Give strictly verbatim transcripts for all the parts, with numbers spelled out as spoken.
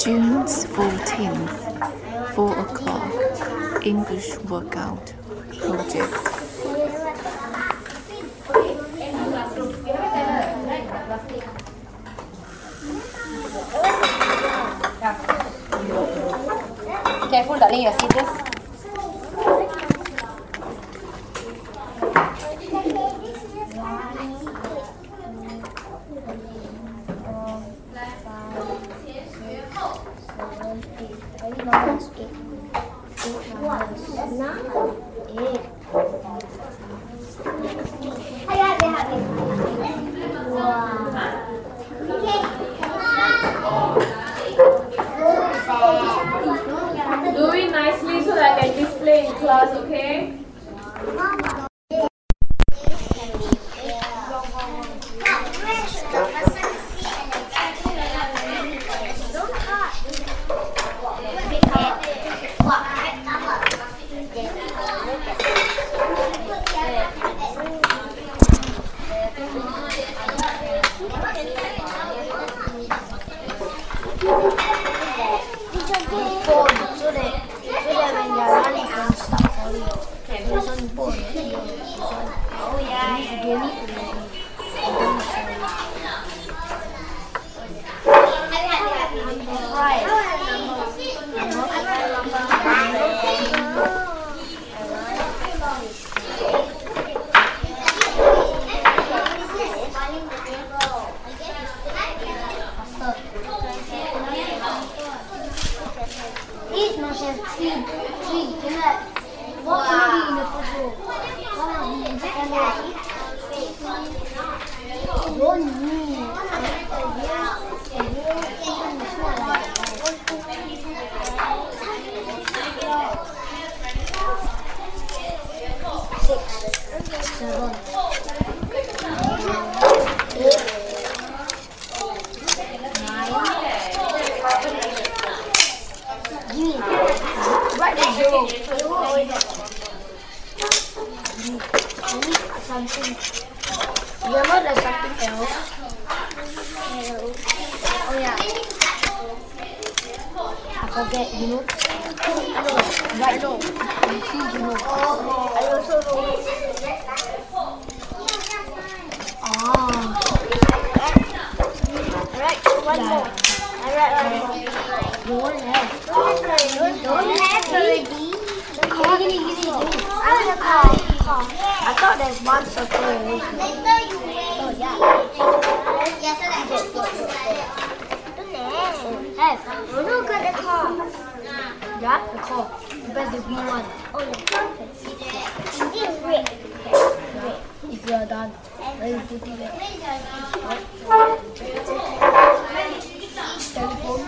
June fourteenth, four o'clock, English workout project. Careful, darling, you're serious. Do it nicely so that I can display in class, okay? Something. Remember there's something else? Oh yeah. I forget, you know. Right now. You see, you know. I also know. Ah. Alright, one Yeah. more. Alright, one more. Don't have. Don't have already. Give me, give me, give me. I want to call. Call. I thought there's one circle already. Oh yeah. Yes, I did. Have. Look at the car. Yeah, the car. Press the green one. Oh, the perfect. It's red. If you are done, then you put it there. Telephone.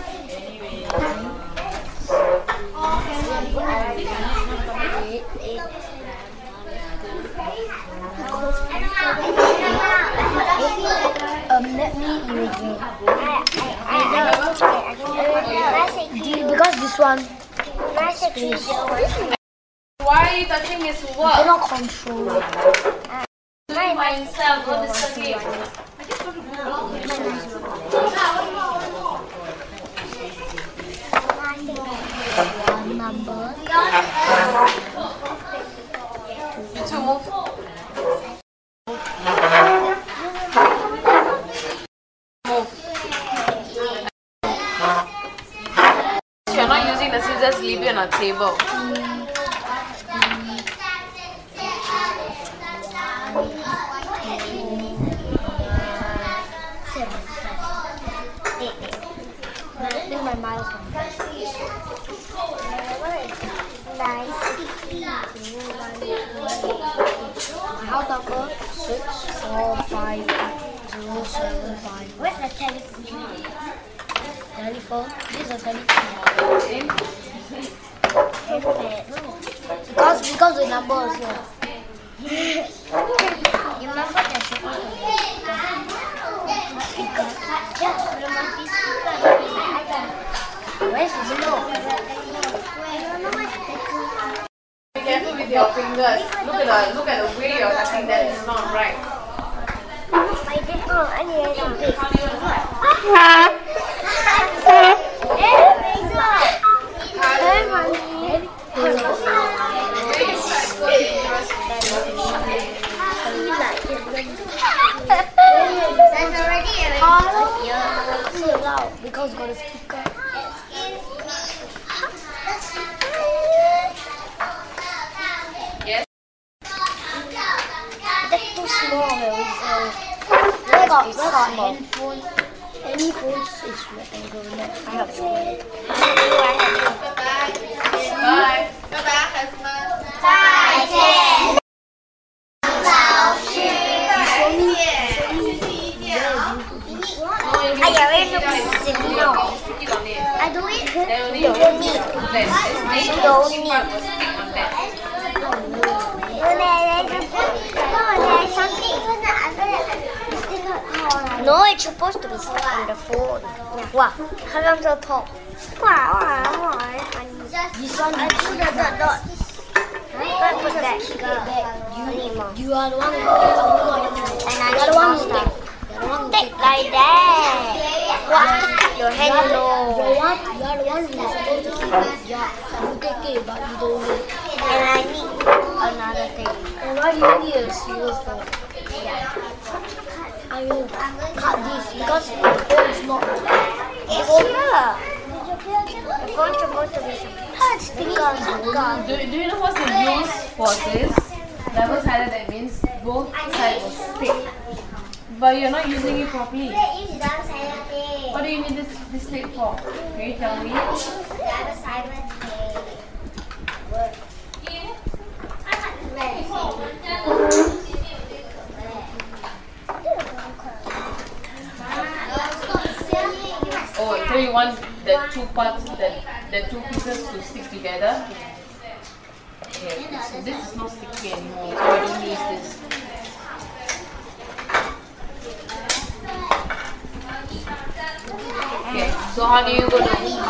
Um, let me irrigate. Because this one, Why are you touching his I work? cannot control it. Doing myself, not disturbing. One number. Two move. You're not using the scissors, leave it on a table. This is my milestone. How number? Six, four, five, zero, seven, five. Where's the telephone? Telephone. This is a telephone. Because, because the number is here. you remember the speaker? Speaker? Yeah, remember the speaker? Where's the zero? Be careful with your fingers. Look at the look at the way you're touching that. It's not right. I did not. I need to do this. loud because it's got a speaker. Yes. That's too small. Uh, where got, where got handphone? Any phone is rectangle. I have square. Bye. Bye-bye, husband. 再见。I already look signal. I do it. You don't need. You don't need. No, it's supposed to be stuck on the phone. Wow, how come so tall? Wow, wow, wow. This one, I do the dot dot. Can't put that. You, you are the one who and I need more stuff. Take like that. What? Your hand low. You are the one who is supposed to keep it. Yeah, you take it, but you don't need. And I need another thing. And why do you need a silver phone? Yeah. I will cut this because the phone is not. It's here. The phone is supposed to be because Do, do you know what's the use for this? Double sided, that means both sides will stick. But you're not using it properly. What do you need this, this tape for? Can you tell me? Oh, so you want the two parts, the, the two pieces to stick together? Okay, so this is not sticky anymore, so I don't use this. Okay, so how do you go to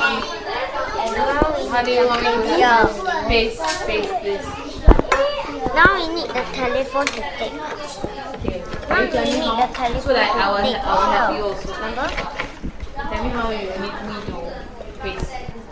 how do you want me to Yeah. paste, paste this? Now we need the telephone to take. Okay, Now you we tell me need the how, telephone so that I will, to take. I will help you also. Remember? Tell me how you need me to paste.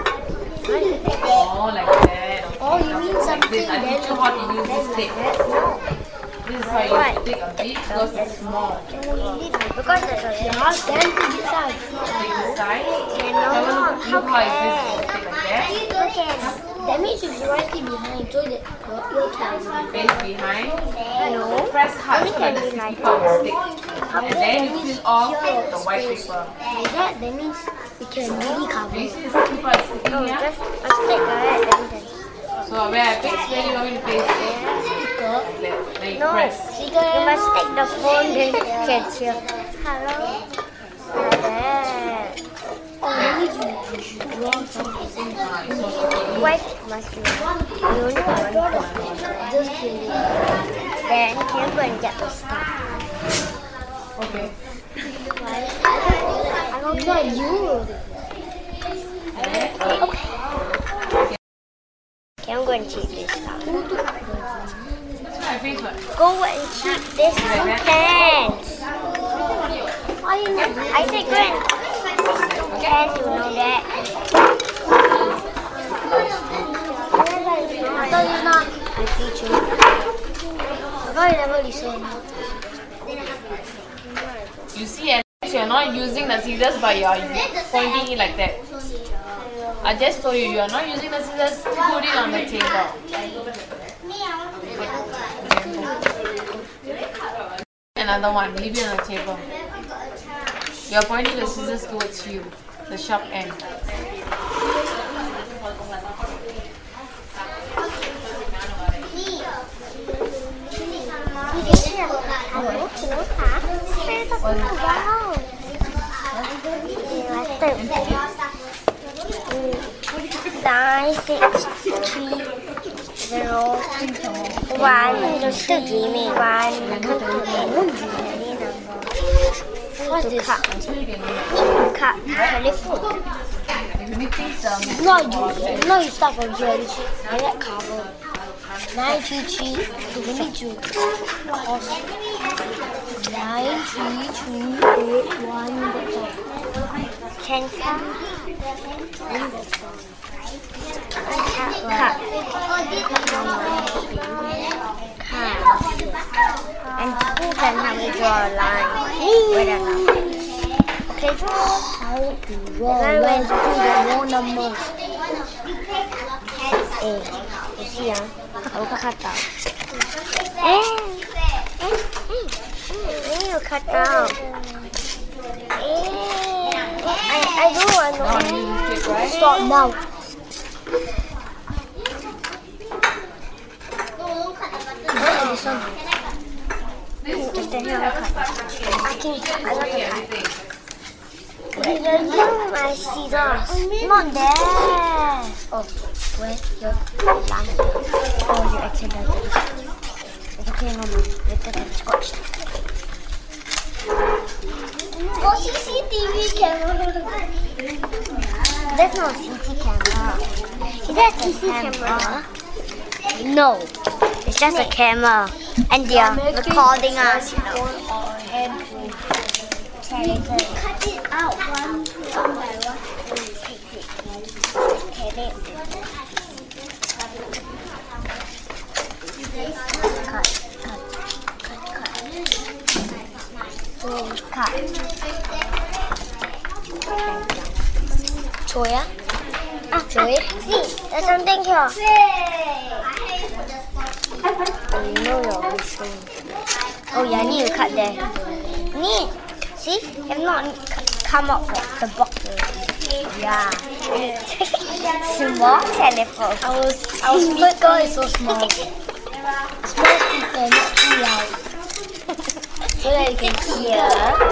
Oh, like that. Okay. Oh, you mean Like something this. I teach you how to use this tape. This is how you take a bit because it's small. Because there's a large then to decide. Take the side. No, Have a no, look. Look how is this. Take like that. Okay. That means if you write it behind, so that your time. Face behind. No. Press hard so that the Only can be sticky part will stick. Up And there, then that you means peel off your the white space. paper. Like that, that means we can really cover Do you it. see the sticky part sticking No, here? just a stick like that, then So where I paste, where do you want me to paste it? sticker. Like that. Then you No, press. you must take the phone, then you can hear. Hello? Like that. Oh, you need to draw something. Ah, it's so sticky. Wait, must you? You only want the Just kidding. Then you go and get the stuff. Okay. I don't know you. Okay. Okay, I'm going to keep this stuff. That's my favorite. Go and keep this pants. Why you not? I said go and pants, you know that. I thought you're not the teacher. I thought you never listen. You see, and you're not using the scissors, but you're pointing it like that. I just told you, you are not using the scissors, put it on the table. Another one, leave it on the table. You are pointing the scissors towards you, the sharp end. Nine six three zero one three one. What's this? Cut. Cut. Telephone. No, you, no, you start from here. I get cover. Nine three three. We need to cross. Nine three two eight one. Can cut. Cut. Cut. And who can help me draw a line with a line? Okay. Okay, how to draw lines with more numbers. Eh, you see, ah, aku cut out. Eh, eh, eh, eh, you cut out. Eh, I, I do want to stop now. Oh, this one. Just the hair cut. I can, I love the cut. You're my scissors. Not there. Oh, where your line? Oh, you accidentally. It's okay, no, no. Later can scotch. Oh, C C T V camera. That's not a C C camera. Is that a C C camera? No, it's just a camera. And they are recording us, you know. Cut it out one, one by one. Take it. Okay, babe. Cut, cut, cut, cut. Cut. Joy, ah? Ah, Joy. See, there's something here. Oh, you know you're whistling. Oh, yeah, I need to cut there. Need. See? Have not come up with the box. Yeah. Small telephone. Our, our speaker is so small. Small speaker, not too loud. So that you can hear.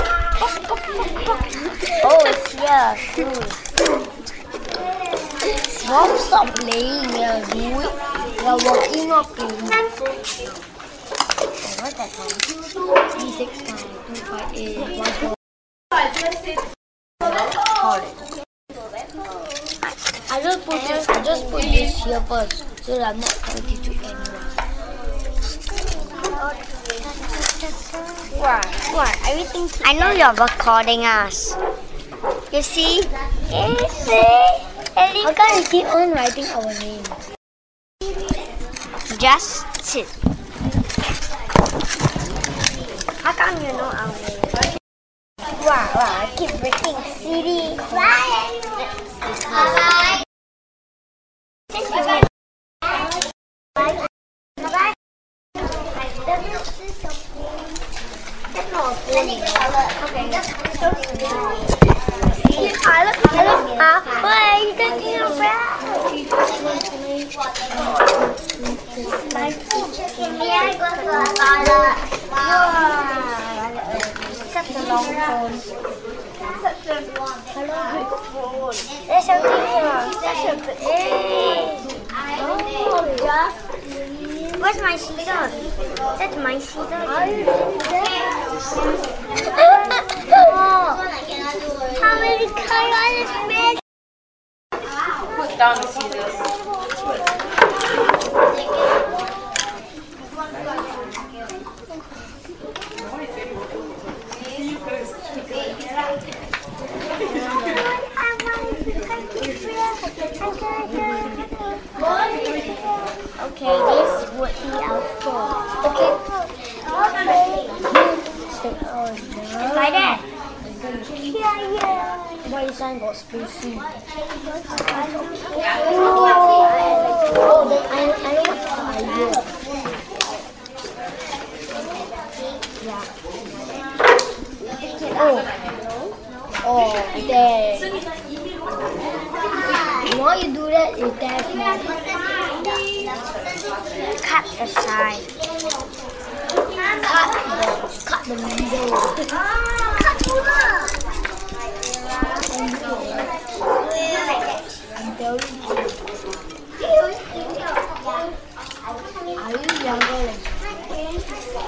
Oh, it's here. Cool. Mom, stop playing. Yeah, do it. You're walking, not playing. What's that one? three six nine two five eight one four. I just put this. I just put this here first, so that I'm not pointing to anyone. What? What? Everything. I know you're recording us. You see? You see? How come you keep on writing our name? Just sit. How come you know our name? Wow, wow, I keep breaking C D. Bye. Bye. Bye. Bye. Bye. That's not a phone. Okay, that's so small. I look, I look, ah, why are you taking a breath? My phone. May I go to a toilet? Such a long phone. Such a long phone. There's something here. Such a good. Hey. Oh, just. Where's my scissors? That's my scissors. Are you doing that? How many colors make? Put down the scissors. Okay, this would be our phone. Okay. Like that. Yeah, yeah. Why is sign got spacey? Oh, then I, I know what's the idea. Yeah. Oh. Oh, there. While you do that, it does more. Cut the side. Cut the, cut the middle. Cut the Are you younger than me?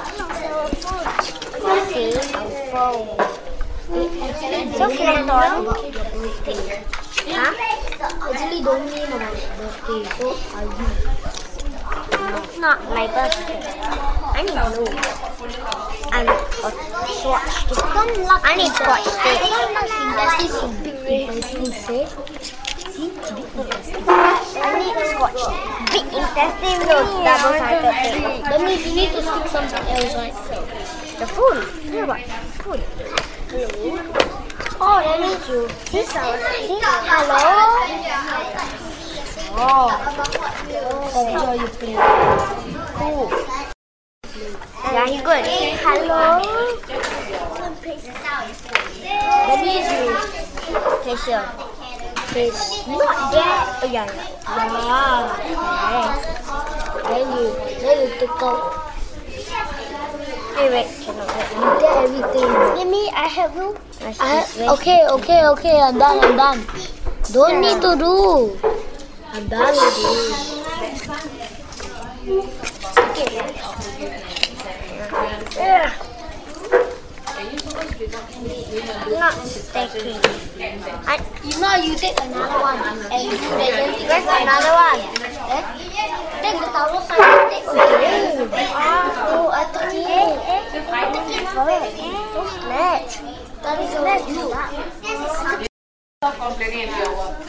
So can I talk about your birthday? Huh? Actually don't mean about birthday, so are you? Not my birthday. I need blue. And a swatch tape. I need swatch tape. This is big intestine tape. See? Big intestine. I need swatch tape. Big intestine with double-sided tape. That means you need to stick something else, right? The food. Yeah, what? Food. Oh, that means you. See? See? Hello? Oh. Enjoy you play. Cool. Yeah, he's good. Hello? That means you. Place here. Place. Not there. Oh, yeah, yeah. Yeah. Then you, then you take out. Wait, wait, cannot. You get everything. Let me, I help you. I, okay, okay, okay. I'm done, I'm done. Don't need to do. I'm done with you. Yeah. Not stacking. I, you know, you take another one. And you Where's another one? Eh? Take the towel side. Take okay. Oh, I took it. Take it for it. Don't snatch. That is snatch you. Stop complaining if you work.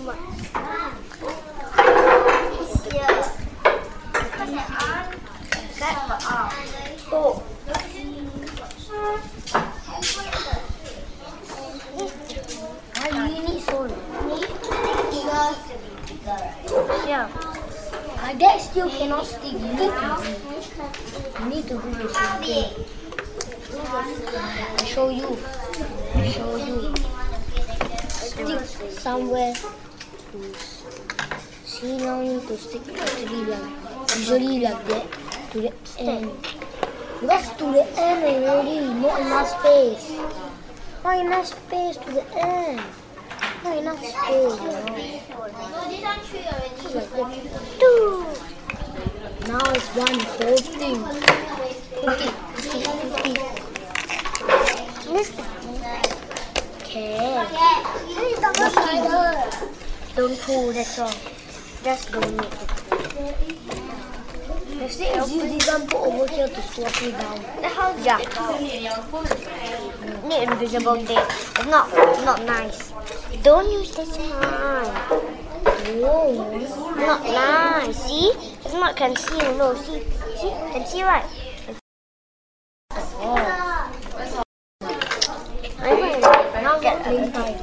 Oh. Why do you need so long? Yeah. I guess still cannot stick. You need to do. You need to do the same thing. I show you. I show you. Stick somewhere. To see now you need to stick actually like usually like that to the end. Because to the end already, not enough space. Not enough space to the end. Not enough space, you know. Like that. Two. Now it's one whole thing. fifty, fifty, fifty. Mister Okay. Don't pull, that's all. Just don't make it. Let's say if you use this one, put over here to squash it down. Yeah. Need invisible tape. It's not, not nice. Don't use this one. No, not nice. See? It's not conceal. No, see? See? Can see right? Oh. I'm gonna now get playing time.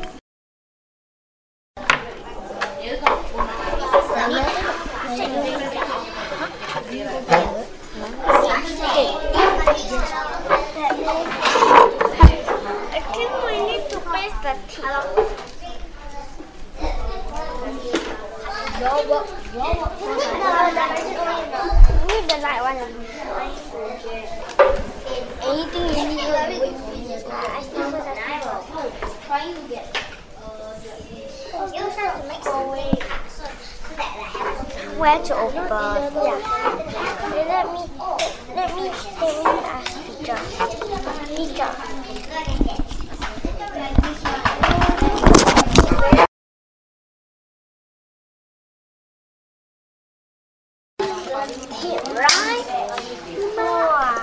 I think we need to paste the tip. You need the light one. Anything you need to wait for me. I still try to get. You have to make some way. Where to open? Yeah. Let me, let me, let me ask teacher. Teacher. Hit right. More.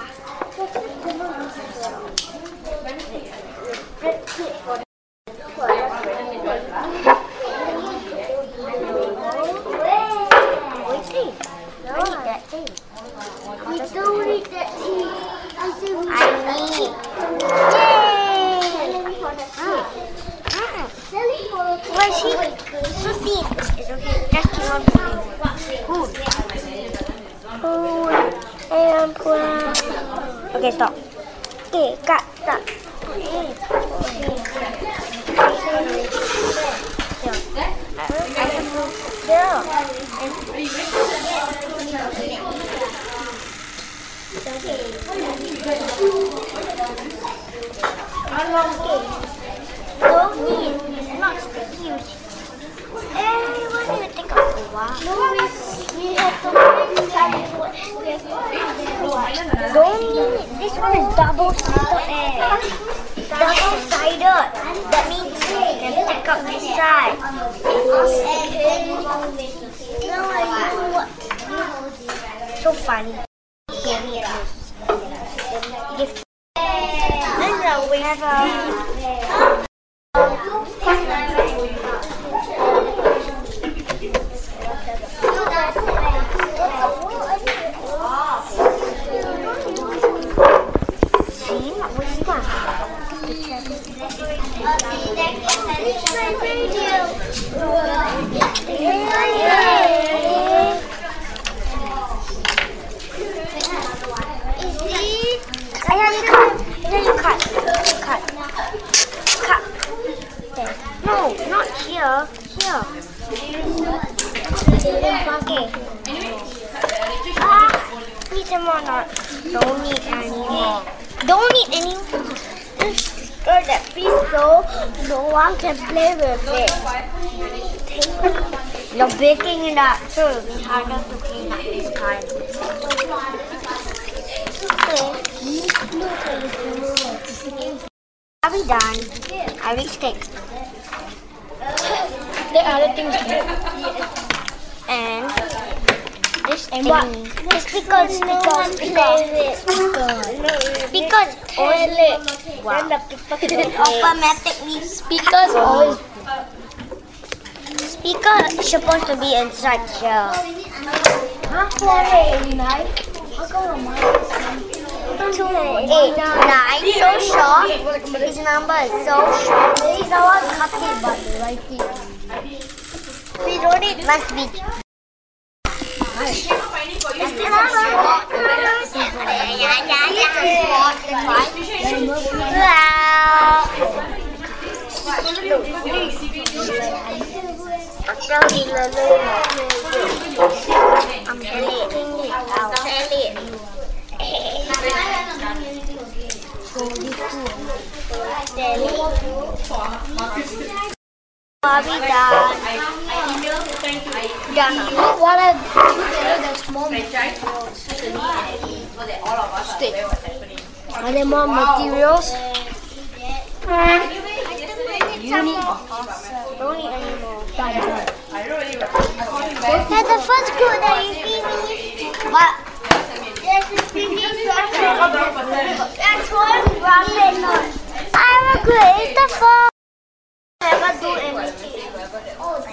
Okay, stop. Okay, cut, cut. Don't need. It's not sticky. Hey, why do you think of a while? No, we, we have to make some. Don't need. This one is double-sided. Double-sided. That means you can take up this side. Now I know what. So funny. Then we have a. See, what's that? Here, here. Okay. Ah, need some more. Not. Don't need any more. Don't need any more. Just got that piece so no one can play with it. You're baking it up, so it'll be harder to clean up this time. Are we done? Are we stick? The other things here. And this And thing. what? It's because no one plays it. Because only wow. automatically Speakers always. speaker is supposed to be inside here. Huh? four eighty-nine? How come mine is Two eight nine so short. His number is so short. See, now I cut it by the right here. We wrote it must be. I'm deleting it. I'll tell it. Are we done? Done. What I do that's more stick. Are there more materials? You need don't need any more. Done, done. That's the first clue that you finished. What? Yes, it's finished. That's one ramen. I'm a great the first. Never do anything. Oh,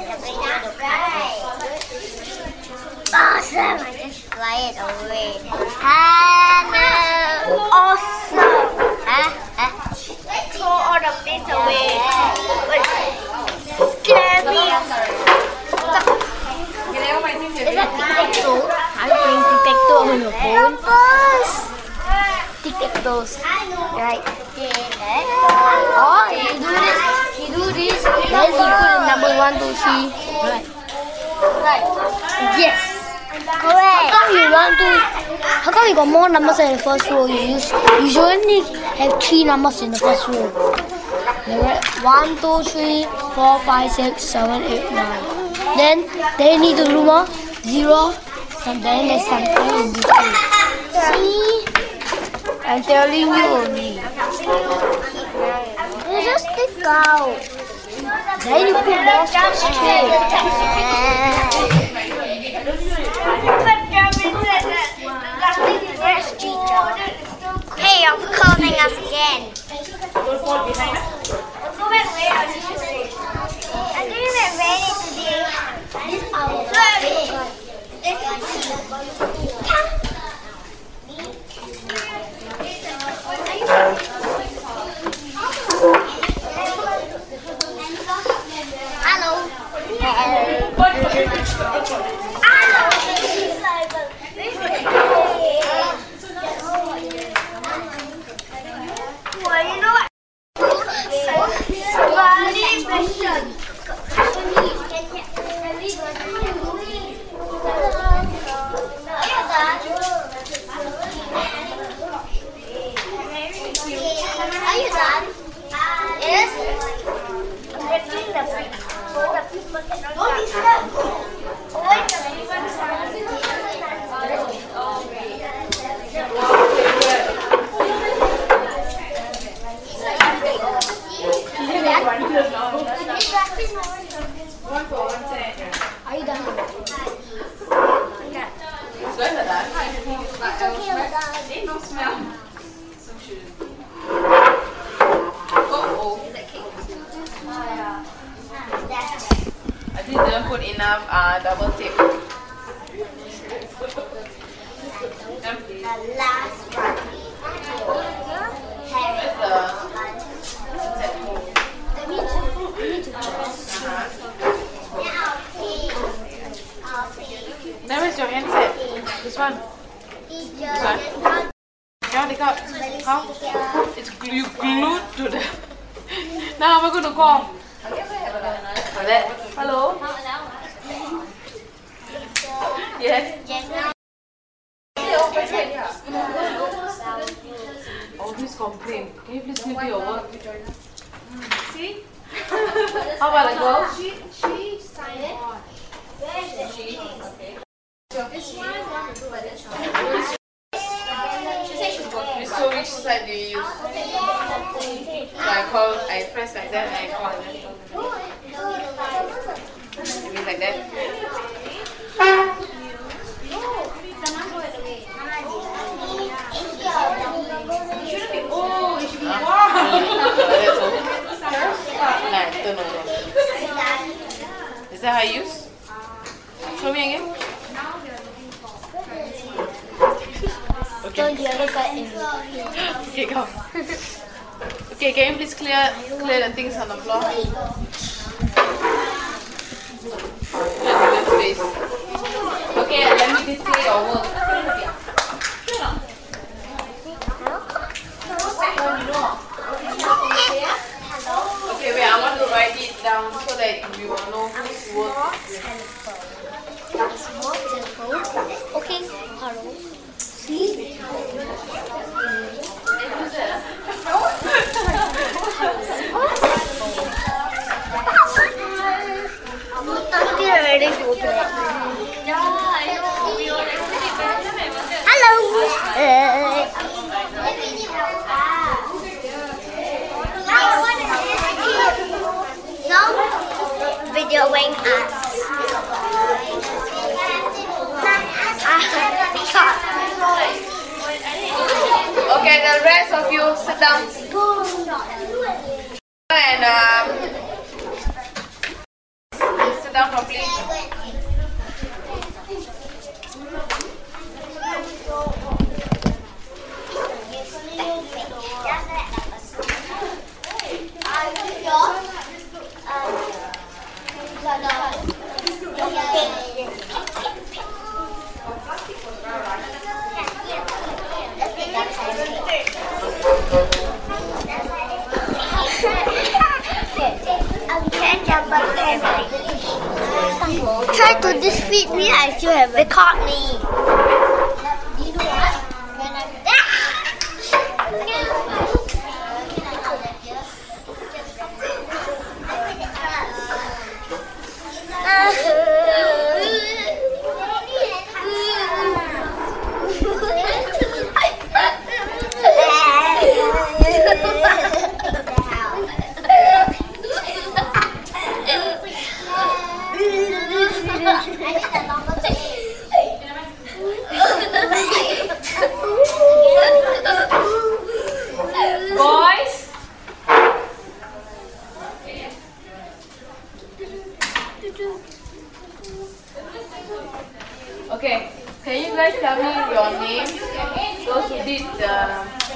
awesome! I just fly it away. Hello! Awesome! Huh? Huh? Throw all the things away. Wait. Scary! Is that tic-tac-toe? I'm playing tic-tac-toe on your phone. Numbers! Tic-tac-toes. Right. Oh, you do this. You do this. Then you put the numbers one, two, three. Right. Right. Yes. Correct. How come you want to? How come you got more numbers in the first row? You use. You should only have three numbers in the first row. Right. One, two, three, four, five, six, seven, eight, nine. Then they need to do more. Zero. And then there's something in this way. See? I'm telling you only. You just stick out. Then you put more stuff straight. Hey, you're calling us again. Don't fall behind us. I think we're ready today. Hello. Well, you know what? Are you done? Yes? I'm getting the people. The people cannot Are you done? They no smell. I think they don't put enough uh, double tape. The last one. Where's the set home? Now where's your handset? This one. This one. Yeah, take out. How? It's glu- you glued to the. Now we're going to call. that. Hello? Yes? Always complain. Can you please do your work? See? How about the girl? She, she signed on. Where is it? She? Okay. This one I want to do at this one. She said she's working. So which side do you use? So I call, I press like that and I call and then it means like that. Shouldn't be. Oh, it should be. Wow. That's all. Nah, turn over. Is that how you use? Show me again. Turn the other side in. Okay, go. Okay, can you please clear clear the things on the floor? Clear the space. Okay, let me display your work. Okay, wait, I want to write it down so that we will know whose work. Okay, hello. Hello. No videoing us. Okay, the rest of you sit down and um, sit down properly. Try to defeat me, I still have they caught me. You know what? When I'm Boys, okay, can you guys tell me your names? Those who did the